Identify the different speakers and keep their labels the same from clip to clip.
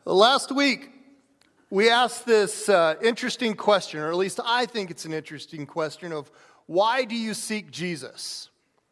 Speaker 1: Last week, we asked this interesting question, or at least I think it's an interesting question of why do you seek Jesus?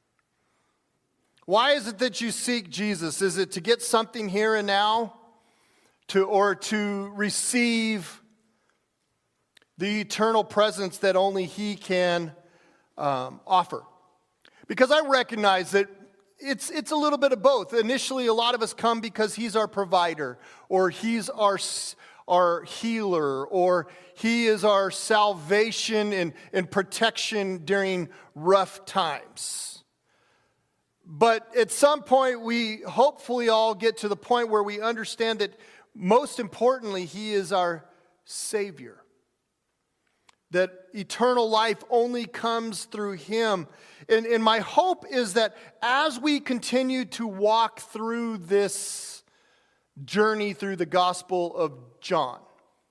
Speaker 1: Why is it that you seek Jesus? Is it to get something here and now? Or to receive the eternal presence that only He can offer? Because I recognize that it's a little bit of both. Initially, a lot of us come because He's our provider, or He's our healer, or He is our salvation and protection during rough times. But at some point, we hopefully all get to the point where we understand that most importantly, He is our Savior. That eternal life only comes through Him. And my hope is that as we continue to walk through this journey through the Gospel of John,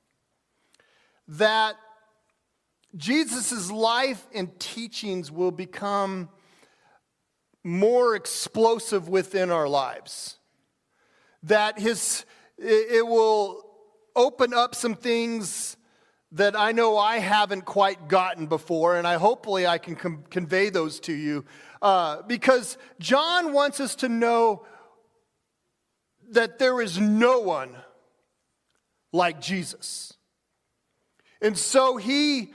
Speaker 1: that Jesus' life and teachings will become more explosive within our lives. That it will open up some things that I know I haven't quite gotten before, and hopefully I can convey those to you. Because John wants us to know that there is no one like Jesus. And so he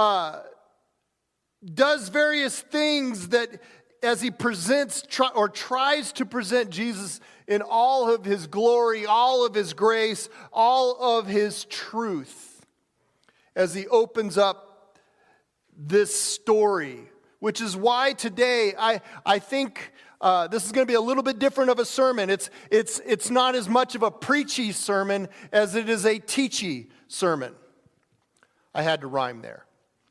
Speaker 1: does various things that as he presents or tries to present Jesus in all of His glory, all of His grace, all of His truth, as he opens up this story, which is why today I think this is going to be a little bit different of a sermon. It's not as much of a preachy sermon as it is a teachy sermon. I had to rhyme there.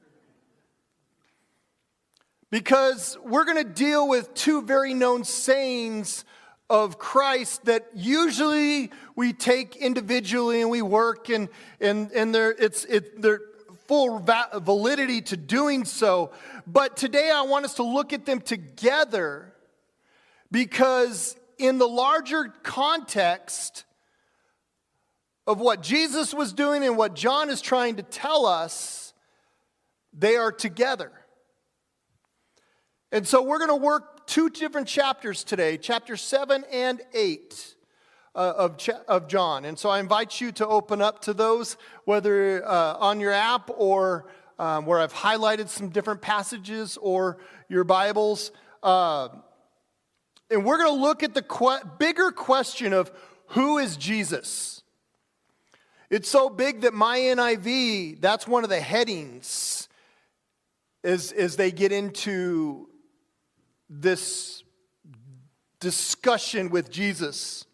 Speaker 1: Because we're going to deal with two very known sayings of Christ that usually we take individually and we work and they're full validity to doing so. But today I want us to look at them together because in the larger context of what Jesus was doing and what John is trying to tell us, they are together. And so we're going to work two different chapters today, chapter 7 and 8 of John. And so I invite you to open up to those, whether on your app or where I've highlighted some different passages or your Bibles. And we're going to look at the bigger question of who is Jesus? It's so big that my NIV, that's one of the headings as they get into this discussion with Jesus.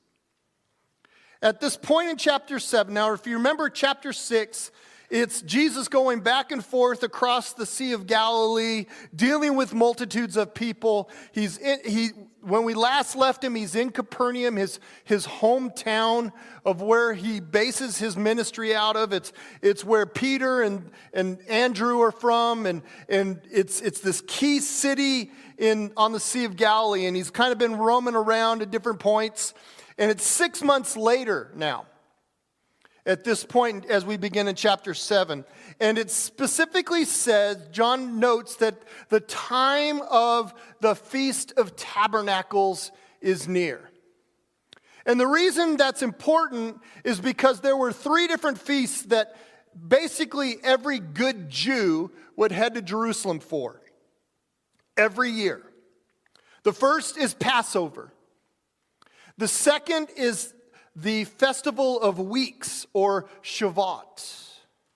Speaker 1: At this point in chapter 7, now if you remember chapter 6, it's Jesus going back and forth across the Sea of Galilee, dealing with multitudes of people. When we last left him, he's in Capernaum, his hometown of where he bases his ministry out of. It's where Peter and Andrew are from, and it's this key city on the Sea of Galilee, and he's kind of been roaming around at different points. And it's 6 months later now, at this point as we begin in chapter 7. And it specifically says, John notes that the time of the Feast of Tabernacles is near. And the reason that's important is because there were 3 different feasts that basically every good Jew would head to Jerusalem for every year. The first is Passover. The second is the Festival of Weeks, or Shavuot.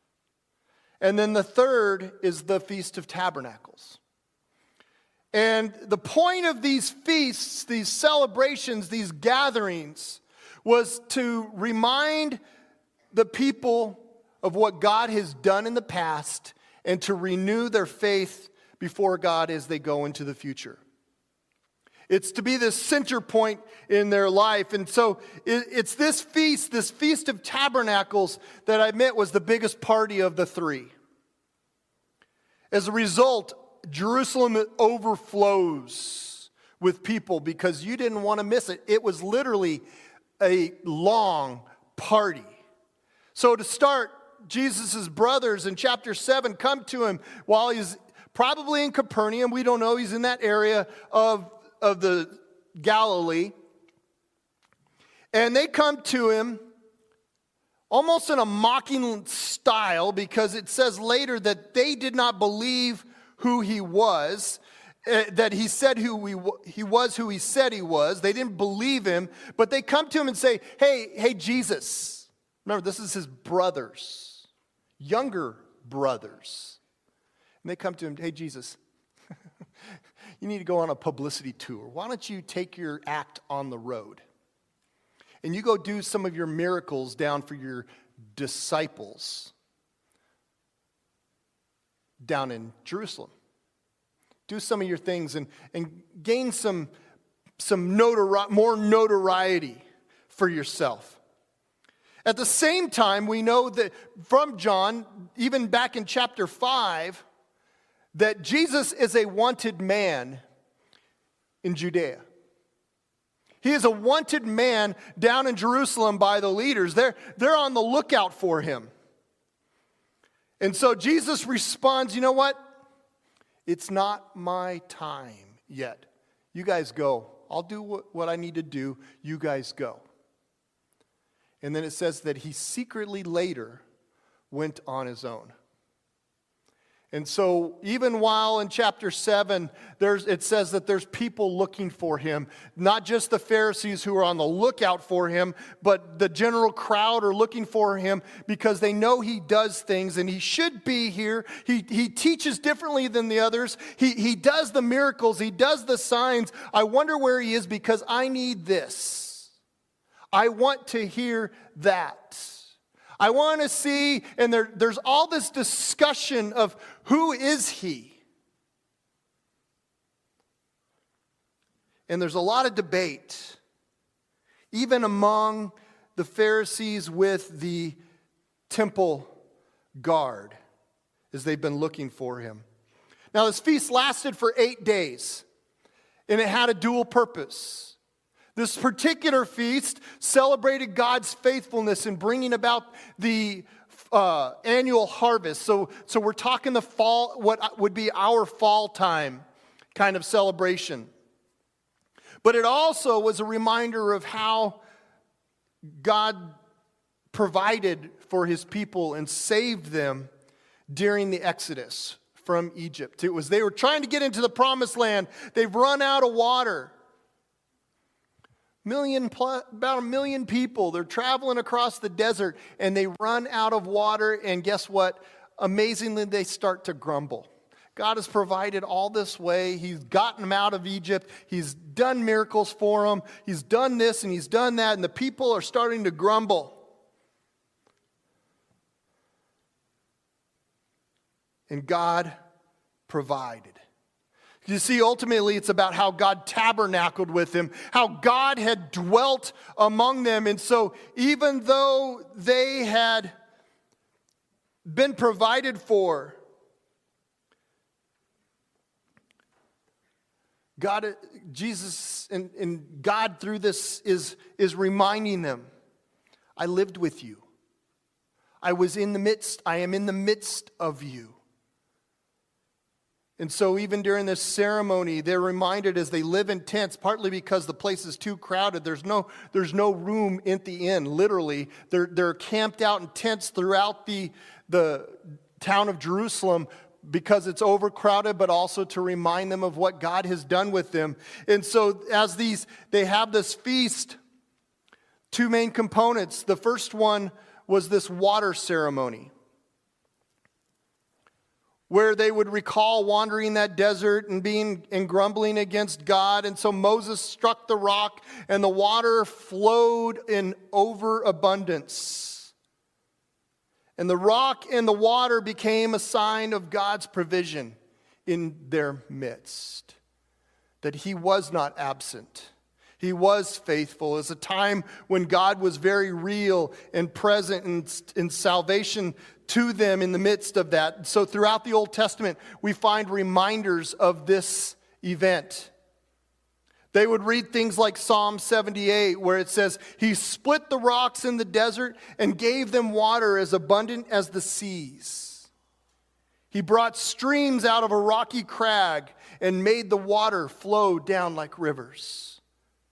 Speaker 1: And then the third is the Feast of Tabernacles. And the point of these feasts, these celebrations, these gatherings, was to remind the people of what God has done in the past and to renew their faith before God as they go into the future. It's to be the center point in their life. And so it's this Feast of Tabernacles, that I admit was the biggest party of the 3. As a result, Jerusalem overflows with people because you didn't want to miss it. It was literally a long party. So to start, Jesus' brothers in chapter 7 come to him while he's probably in Capernaum. We don't know. He's in that area of the Galilee. And they come to him almost in a mocking style, because it says later that they did not believe who he was, that he said he was who he said he was. They didn't believe him, but they come to him and say, hey, Jesus. Remember, this is his brothers, younger brothers. And they come to him, hey, Jesus, you need to go on a publicity tour. Why don't you take your act on the road? And you go do some of your miracles down for your disciples down in Jerusalem. Do some of your things and gain some more notoriety for yourself. At the same time, we know that from John, even back in chapter 5, that Jesus is a wanted man in Judea. He is a wanted man down in Jerusalem by the leaders. They're on the lookout for him. And so Jesus responds, you know what? It's not my time yet. You guys go. I'll do what I need to do. You guys go. And then it says that he secretly later went on his own. And so even while in chapter 7, it says that there's people looking for him. Not just the Pharisees who are on the lookout for him, but the general crowd are looking for him because they know he does things and he should be here. He teaches differently than the others. He does the miracles. He does the signs. I wonder where he is because I need this. I want to hear that. I want to see, and there's all this discussion of who is he? And there's a lot of debate, even among the Pharisees with the temple guard, as they've been looking for him. Now, this feast lasted for 8 days, and it had a dual purpose. This particular feast celebrated God's faithfulness in bringing about the annual harvest. So we're talking the fall, what would be our fall time kind of celebration. But it also was a reminder of how God provided for his people and saved them during the Exodus from Egypt. They were trying to get into the promised land. They've run out of water. About 1 million people. They're traveling across the desert and they run out of water, and guess what? Amazingly, they start to grumble. God has provided all this way. He's gotten them out of Egypt. He's done miracles for them. He's done this and he's done that, and the people are starting to grumble. And God provided. You see, ultimately, it's about how God tabernacled with them, how God had dwelt among them. And so even though they had been provided for, God, Jesus and God through this is reminding them, I lived with you. I am in the midst of you. And so even during this ceremony, they're reminded as they live in tents, partly because the place is too crowded. There's no room at the inn. Literally, they're camped out in tents throughout the town of Jerusalem because it's overcrowded, but also to remind them of what God has done with them. And so as they have this feast, two main components. The first one was this water ceremony, where they would recall wandering that desert and grumbling against God. And so Moses struck the rock and the water flowed in overabundance. And the rock and the water became a sign of God's provision in their midst. That he was not absent. He was faithful. It was a time when God was very real and present in salvation to them in the midst of that. So throughout the Old Testament, we find reminders of this event. They would read things like Psalm 78, where it says, He split the rocks in the desert and gave them water as abundant as the seas. He brought streams out of a rocky crag and made the water flow down like rivers.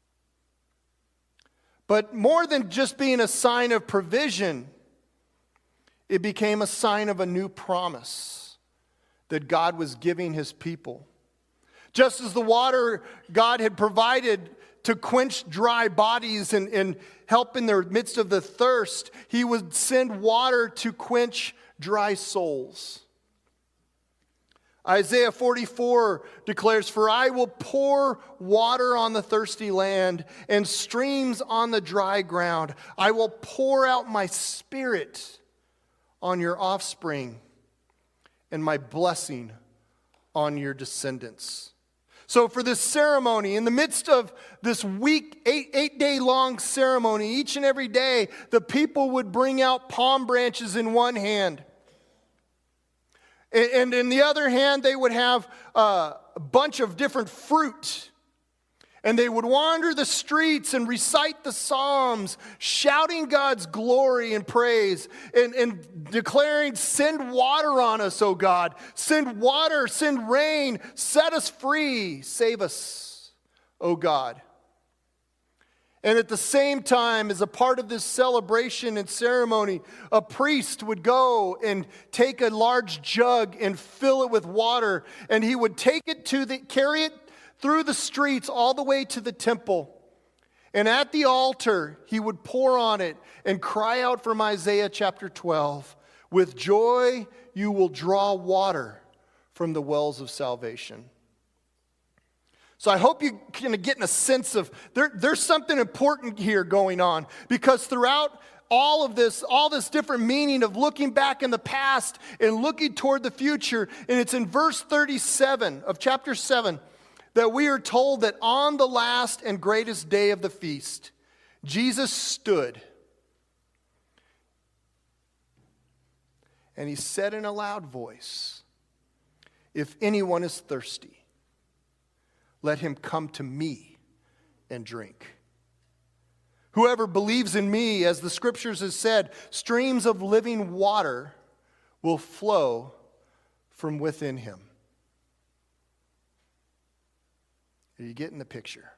Speaker 1: But more than just being a sign of provision, it became a sign of a new promise that God was giving his people. Just as the water God had provided to quench dry bodies and help in the midst of the thirst, he would send water to quench dry souls. Isaiah 44 declares, For I will pour water on the thirsty land and streams on the dry ground. I will pour out my spirit on your offspring and my blessing on your descendants. So for this ceremony, in the midst of this week, eight-day-long ceremony, each and every day, the people would bring out palm branches in one hand. And in the other hand, they would have a bunch of different fruit. And they would wander the streets and recite the Psalms, shouting God's glory and praise, and declaring, Send water on us, O God. Send water, send rain, set us free, save us, O God. And at the same time, as a part of this celebration and ceremony, a priest would go and take a large jug and fill it with water, and he would take it carry it through the streets all the way to the temple. And at the altar, he would pour on it and cry out from Isaiah chapter 12, With joy you will draw water from the wells of salvation. So I hope you can get in a sense of, there's something important here going on. Because throughout all this different meaning of looking back in the past and looking toward the future, and it's in verse 37 of chapter 7, that we are told that on the last and greatest day of the feast, Jesus stood and he said in a loud voice, If anyone is thirsty, let him come to me and drink. Whoever believes in me, as the scriptures have said, streams of living water will flow from within him. Are you getting the picture?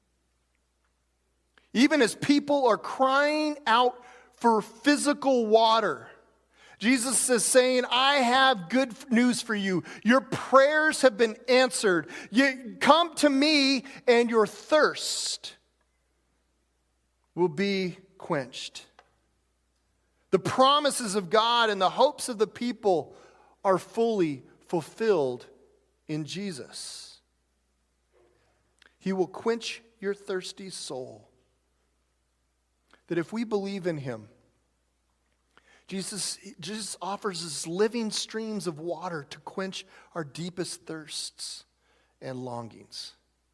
Speaker 1: Even as people are crying out for physical water, Jesus is saying, I have good news for you. Your prayers have been answered. You come to me and your thirst will be quenched. The promises of God and the hopes of the people are fully fulfilled in Jesus. He will quench your thirsty soul. That if we believe in him, Jesus offers us living streams of water to quench our deepest thirsts and longings.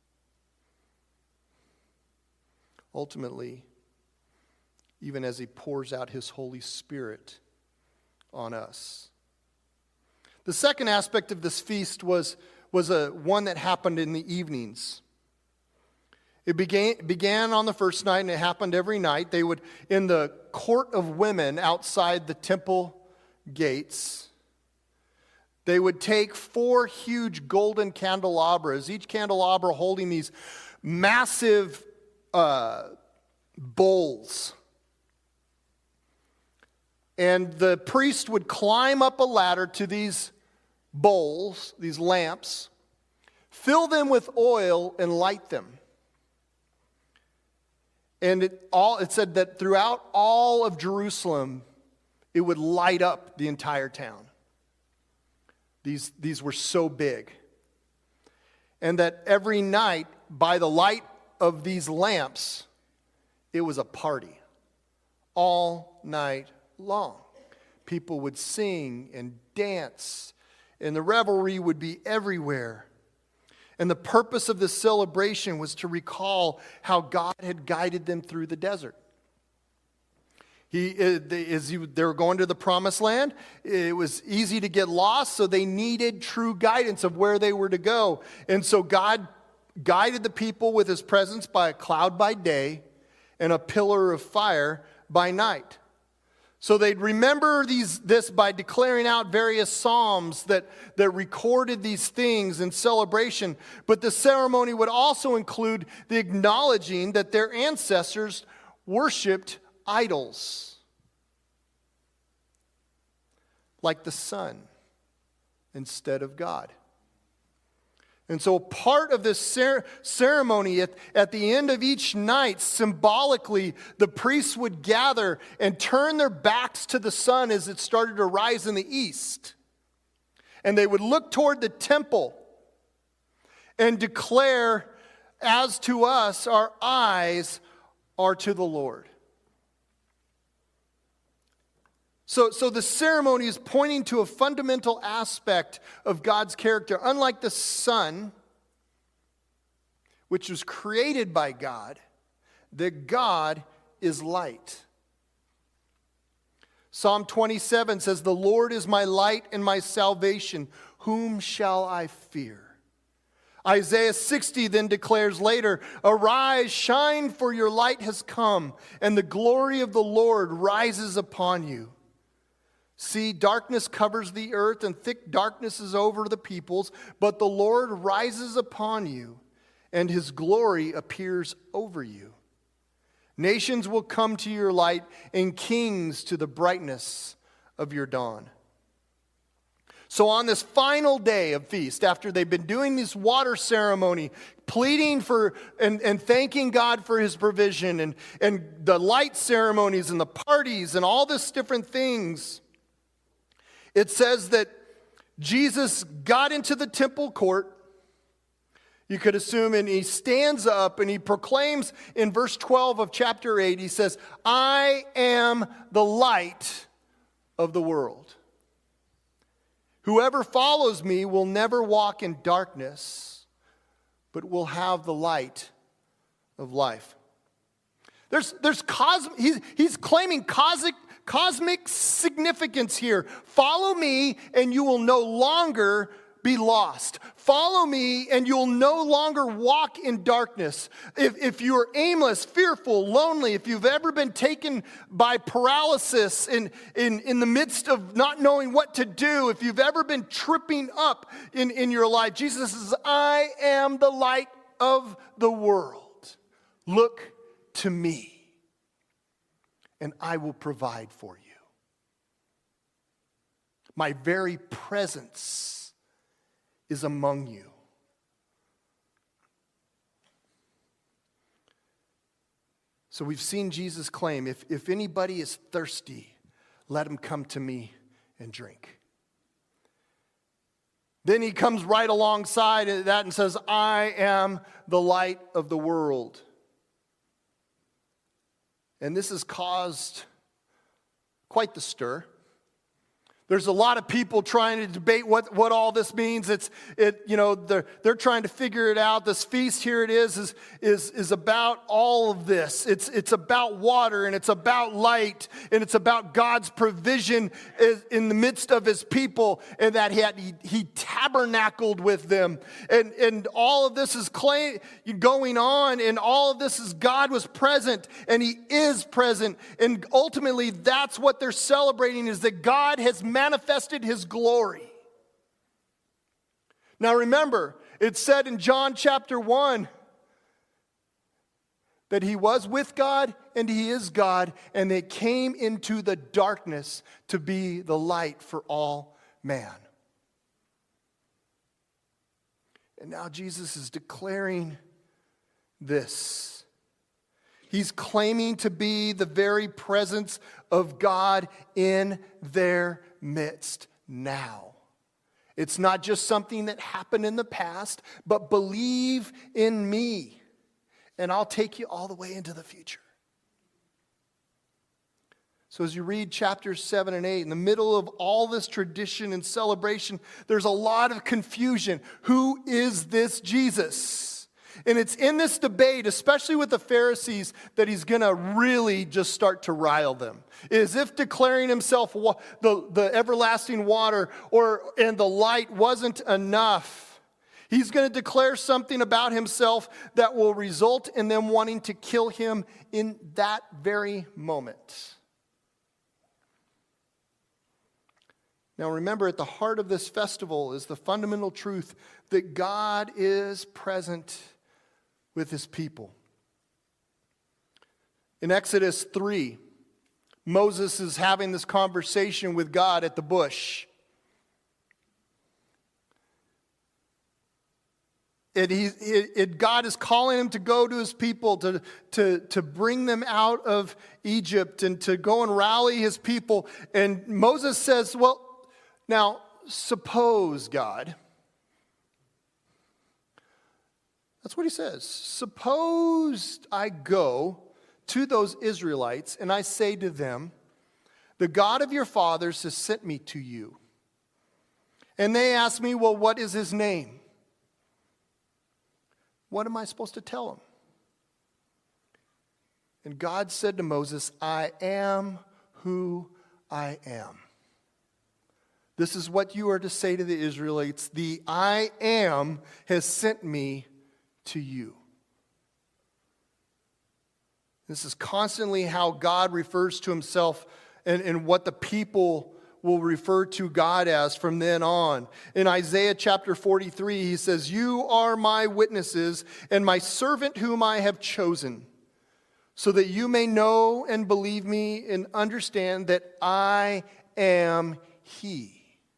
Speaker 1: Ultimately, even as he pours out his Holy Spirit on us. The second aspect of this feast was one that happened in the evenings. It began on the first night, and it happened every night. They would, in the court of women outside the temple gates, they would take 4 huge golden candelabras, each candelabra holding these massive bowls. And the priest would climb up a ladder to these bowls, these lamps, fill them with oil, and light them. And it said that throughout all of Jerusalem, it would light up the entire town. These were so big. And that every night, by the light of these lamps, it was a party. All night long. People would sing and dance, and the revelry would be everywhere. And the purpose of this celebration was to recall how God had guided them through the desert. They were going to the promised land. It was easy to get lost, so they needed true guidance of where they were to go. And so God guided the people with his presence by a cloud by day and a pillar of fire by night. So they'd remember this by declaring out various psalms that recorded these things in celebration. But the ceremony would also include the acknowledging that their ancestors worshipped idols, like the sun instead of God. And so part of this ceremony at the end of each night, symbolically, the priests would gather and turn their backs to the sun as it started to rise in the east. And they would look toward the temple and declare, "As to us, our eyes are to the Lord." So the ceremony is pointing to a fundamental aspect of God's character. Unlike the sun, which was created by God, that God is light. Psalm 27 says, "The Lord is my light and my salvation. Whom shall I fear?" Isaiah 60 then declares later, "Arise, shine, for your light has come, and the glory of the Lord rises upon you. See, darkness covers the earth, and thick darkness is over the peoples, but the Lord rises upon you, and his glory appears over you. Nations will come to your light, and kings to the brightness of your dawn." So on this final day of feast, after they've been doing this water ceremony, pleading for and thanking God for his provision, and the light ceremonies and the parties and all this different things, it says that Jesus got into the temple court, you could assume, and he stands up and he proclaims in verse 12 of chapter 8, he says, "I am the light of the world. Whoever follows me will never walk in darkness, but will have the light of life." He's claiming cosmic significance here. Follow me and you will no longer be lost. Follow me and you'll no longer walk in darkness. If you're aimless, fearful, lonely, if you've ever been taken by paralysis in the midst of not knowing what to do, if you've ever been tripping up in your life, Jesus says, "I am the light of the world. Look to me, and I will provide for you. My very presence is among you." So we've seen Jesus claim, if anybody is thirsty, let him come to me and drink. Then he comes right alongside of that and says, "I am the light of the world." And this has caused quite the stir. There's a lot of people trying to debate what all this means. They're trying to figure it out. This feast, here it is about all of this. It's about water, and it's about light, and it's about God's provision in the midst of his people, and that he tabernacled with them. And all of this is going on, and all of this is God was present, and he is present. And ultimately, that's what they're celebrating, is that God has manifested his glory. Now remember, it said in John chapter 1 that he was with God and he is God, and they came into the darkness to be the light for all man. And now Jesus is declaring this. He's claiming to be the very presence of God in their midst now. It's not just something that happened in the past, but believe in me, and I'll take you all the way into the future. So as you read chapters 7 and 8, in the middle of all this tradition and celebration, there's a lot of confusion. Who is this Jesus? And it's in this debate, especially with the Pharisees, that he's going to really just start to rile them. As if declaring himself the everlasting water and the light wasn't enough. He's going to declare something about himself that will result in them wanting to kill him in that very moment. Now remember, at the heart of this festival is the fundamental truth that God is present with his people. In Exodus 3, Moses is having this conversation with God at the bush. God is calling him to go to his people, to bring them out of Egypt and to go and rally his people. And Moses says, well, now, suppose, God, that's what he says. Suppose I go to those Israelites and I say to them, the God of your fathers has sent me to you. And they ask me, well, what is his name? What am I supposed to tell them? And God said to Moses, I am who I am. This is what you are to say to the Israelites. The I am has sent me to you. This is constantly how God refers to himself and what the people will refer to God as from then on. In Isaiah chapter 43, he says, you are my witnesses and my servant whom I have chosen, so that you may know and believe me and understand that I am he.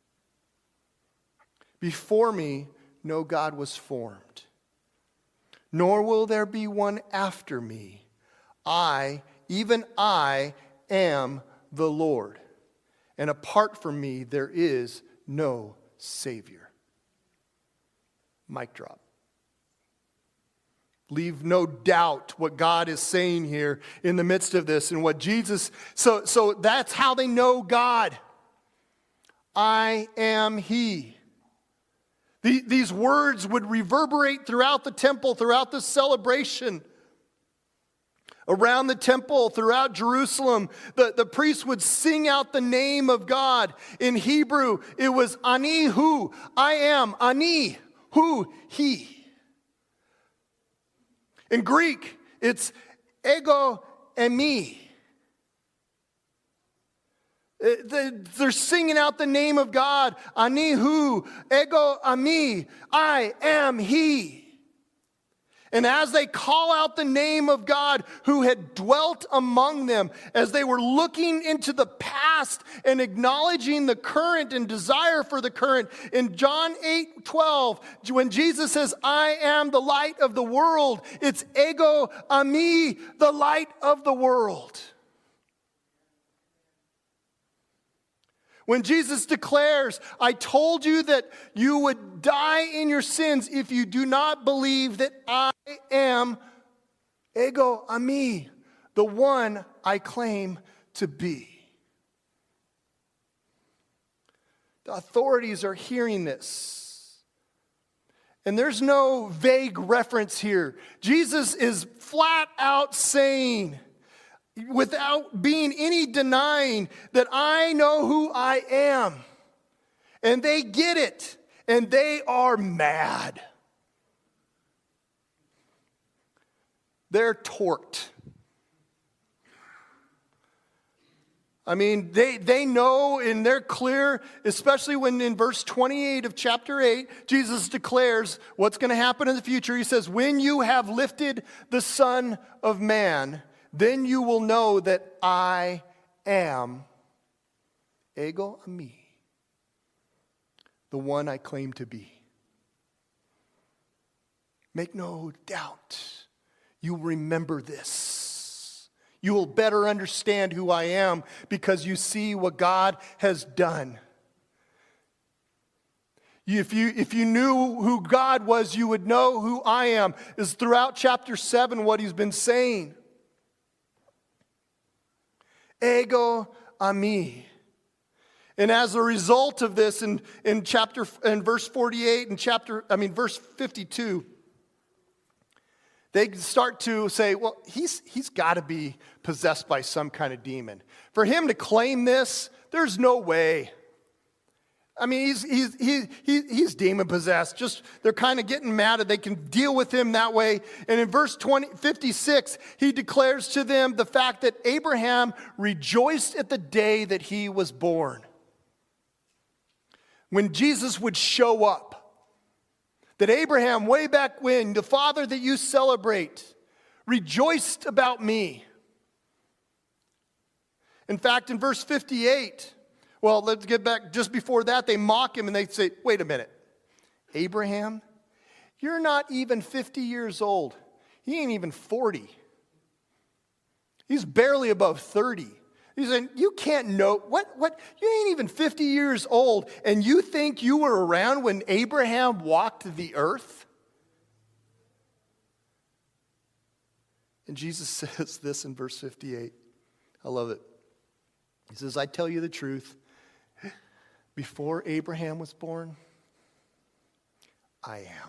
Speaker 1: Before me, no God was formed, nor will there be one after me. I, even I, am the Lord, and apart from me, there is no Savior. Mic drop. Leave no doubt what God is saying here in the midst of this and what Jesus, so that's how they know God. I am he. These words would reverberate throughout the temple, throughout the celebration. Around the temple, throughout Jerusalem, the priests would sing out the name of God. In Hebrew, it was Ani Hu. I am, Ani Hu, he. In Greek, it's ego eimi. They're singing out the name of God. Ani hu, ego eimi, I am he. And as they call out the name of God who had dwelt among them, as they were looking into the past and acknowledging the current and desire for the current, in John 8:12, when Jesus says, I am the light of the world, it's ego eimi, the light of the world. When Jesus declares, I told you that you would die in your sins if you do not believe that I am ego eimi, the one I claim to be. The authorities are hearing this. And there's no vague reference here. Jesus is flat out saying, without being any denying, that I know who I am. And they get it. And they are mad. They're torqued. I mean, they know and they're clear, especially when in verse 28 of chapter 8, Jesus declares what's going to happen in the future. He says, when you have lifted the Son of Man, then you will know that I am ego eimi, the one I claim to be. Make no doubt, you remember this. You will better understand who I am because you see what God has done. If you knew who God was, you would know who I am. Is throughout chapter 7 what he's been saying. Ego eimi. And as a result of this, in verse 48 and verse 52, they start to say, well, he's got to be possessed by some kind of demon. For him to claim this, there's no way. I mean, he's demon possessed. Just they're kind of getting mad that they can deal with him that way. And in verse 56, he declares to them the fact that Abraham rejoiced at the day that he was born. When Jesus would show up, that Abraham, way back when, the father that you celebrate, rejoiced about me. In fact, in verse 58, well, let's get back just before that, they mock him and they say, wait a minute, Abraham, you're not even 50 years old. He ain't even 40. He's barely above 30. He said, you can't know, what, you ain't even 50 years old and you think you were around when Abraham walked the earth? And Jesus says this in verse 58. I love it. He says, I tell you the truth, before Abraham was born, I am.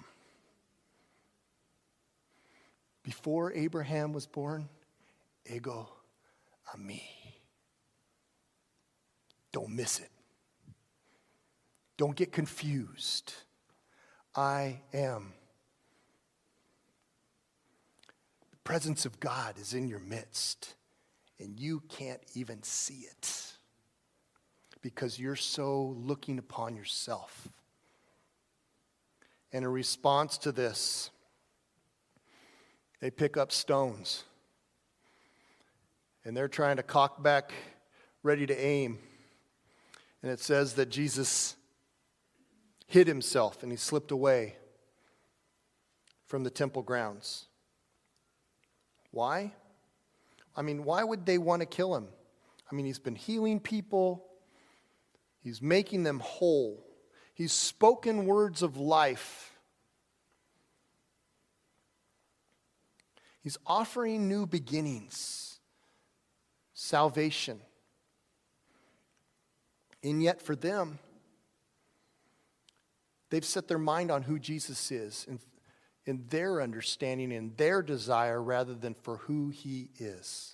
Speaker 1: Before Abraham was born, ego eimi. Don't miss it. Don't get confused. I am. The presence of God is in your midst, and you can't even see it because you're so looking upon yourself. And in response to this, they pick up stones, and they're trying to cock back, ready to aim. And it says that Jesus hid himself and he slipped away from the temple grounds. Why? I mean, why would they want to kill him? I mean, he's been healing people. He's making them whole. He's spoken words of life. He's offering new beginnings, salvation. And yet for them, they've set their mind on who Jesus is in their understanding and their desire rather than for who he is.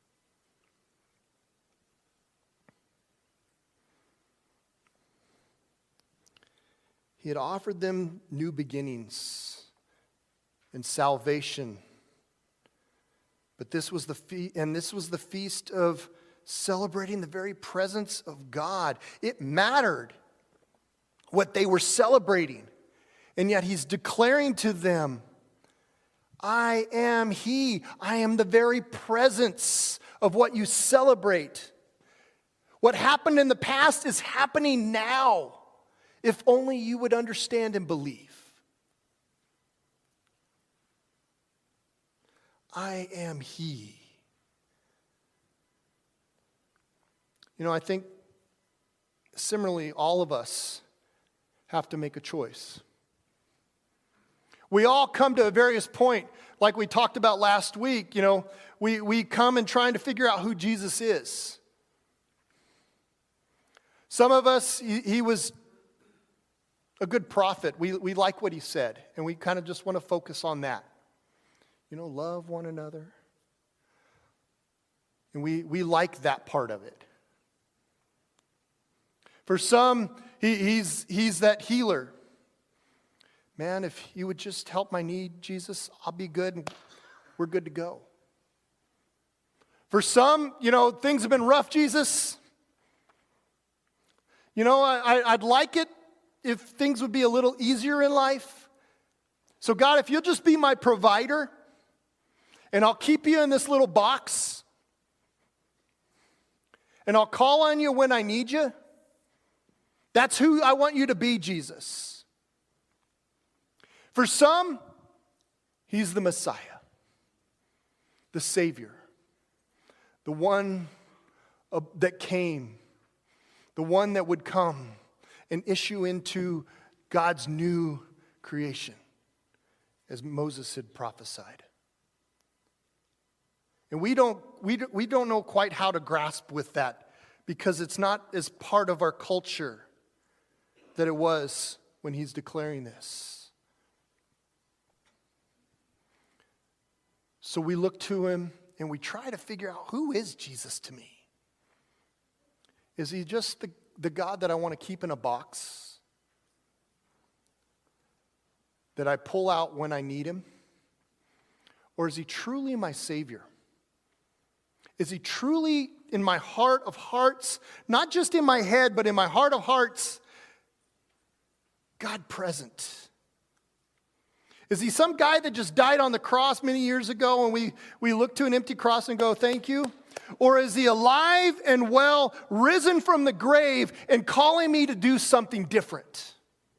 Speaker 1: He had offered them new beginnings and salvation. But this was the feast of celebrating the very presence of God. It mattered what they were celebrating. And yet he's declaring to them, I am he. I am the very presence of what you celebrate. What happened in the past is happening now. If only you would understand and believe. I am he. You know, I think similarly, all of us have to make a choice. We all come to a various point, like we talked about last week, you know, we come and trying to figure out who Jesus is. Some of us, he was a good prophet. We like what he said, and we kind of just want to focus on that. You know, love one another. And we like that part of it. For some, he's that healer. Man, if you would just help my need, Jesus, I'll be good and we're good to go. For some, you know, things have been rough, Jesus. You know, I'd like it if things would be a little easier in life. So God, if you'll just be my provider, and I'll keep you in this little box, and I'll call on you when I need you. That's who I want you to be, Jesus. For some, he's the Messiah, the Savior, the one that came, the one that would come and issue into God's new creation, as Moses had prophesied. And we don't know quite how to grasp with that because it's not as part of our culture that it was when he's declaring this. So we look to him and we try to figure out, who is Jesus to me? Is he just the God that I want to keep in a box, that I pull out when I need him? Or is he truly my Savior? Is he truly in my heart of hearts, not just in my head, but in my heart of hearts, God present? Is he some guy that just died on the cross many years ago and we look to an empty cross and go, thank you? Or is he alive and well, risen from the grave and calling me to do something different?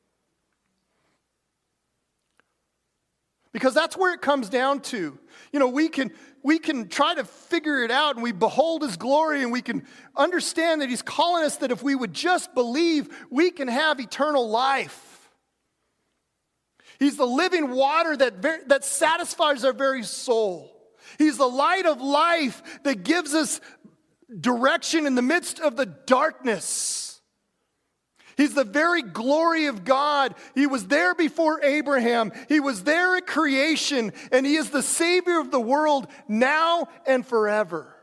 Speaker 1: Because that's where it comes down to. You know, we can try to figure it out, and we behold his glory, and we can understand that he's calling us, that if we would just believe, we can have eternal life. He's the living water that satisfies our very soul. He's the light of life that gives us direction in the midst of the darkness. He's the very glory of God. He was there before Abraham. He was there at creation, and he is the Savior of the world now and forever.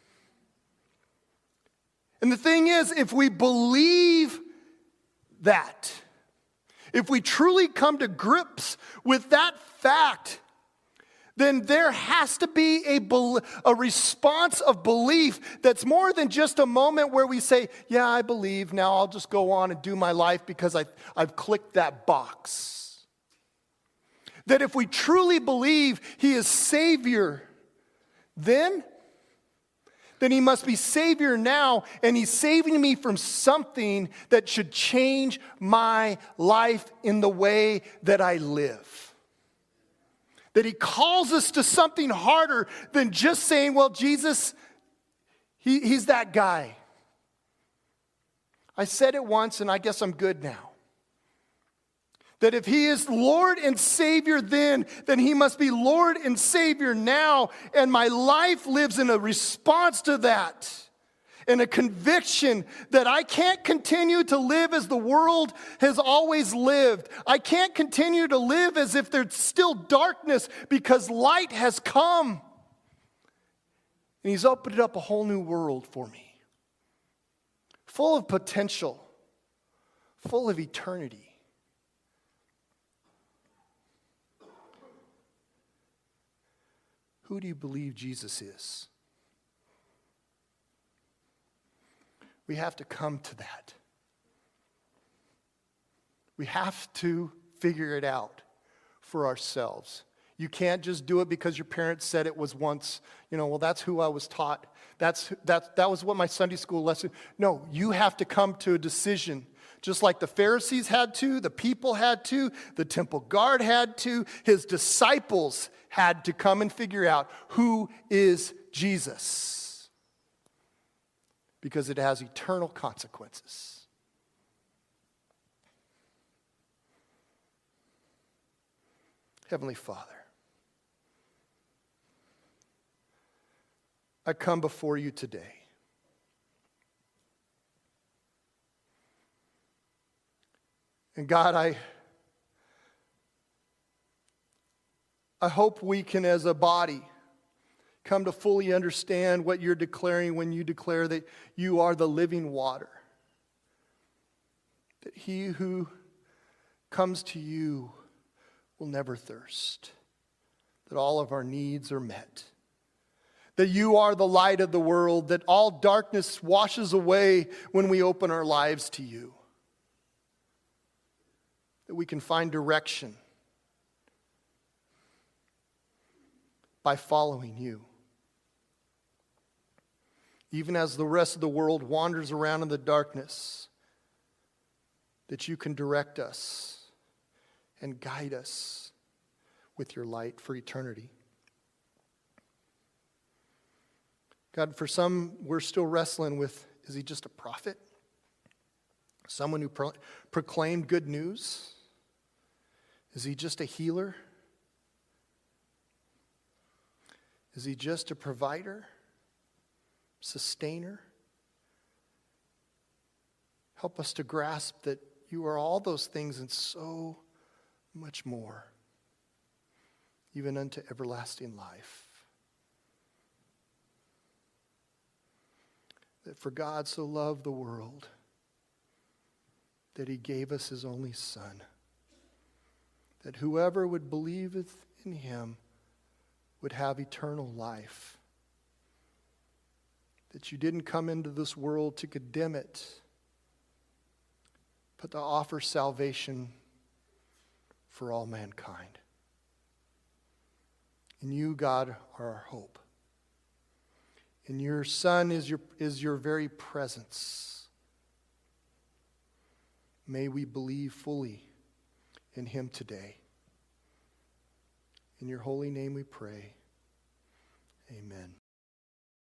Speaker 1: And the thing is, if we believe that, if we truly come to grips with that fact, then there has to be a response of belief that's more than just a moment where we say, yeah, I believe, now I'll just go on and do my life because I've clicked that box. That if we truly believe he is Savior, then he must be Savior now, and he's saving me from something that should change my life in the way that I live. That he calls us to something harder than just saying, well, Jesus, he's that guy. I said it once, and I guess I'm good now. That if he is Lord and Savior then he must be Lord and Savior now. And my life lives in a response to that. And a conviction that I can't continue to live as the world has always lived. I can't continue to live as if there's still darkness, because light has come. And he's opened up a whole new world for me. Full of potential. Full of eternity. Who do you believe Jesus is? We have to come to that. We have to figure it out for ourselves. You can't just do it because your parents said it was once, well, that's who I was taught. That was what my Sunday school lesson. No, you have to come to a decision. Just like the Pharisees had to, the people had to, the temple guard had to, his disciples had to come and figure out who is Jesus. Because it has eternal consequences. Heavenly Father, I come before you today. And God, I hope we can, as a body, come to fully understand what you're declaring when you declare that you are the living water. That he who comes to you will never thirst. That all of our needs are met. That you are the light of the world. That all darkness washes away when we open our lives to you. That we can find direction by following you. Even as the rest of the world wanders around in the darkness, that you can direct us and guide us with your light for eternity. God, for some, we're still wrestling with, is he just a prophet? Someone who proclaimed good news? Is he just a healer? Is he just a provider? Sustainer? Help us to grasp that you are all those things and so much more, even unto everlasting life. That for God so loved the world that he gave us his only Son, that whoever would believeth in him would have eternal life, that you didn't come into this world to condemn it, but to offer salvation for all mankind. And you, God, are our hope. And your Son is your very presence. May we believe fully in him today. In your holy name we pray. Amen.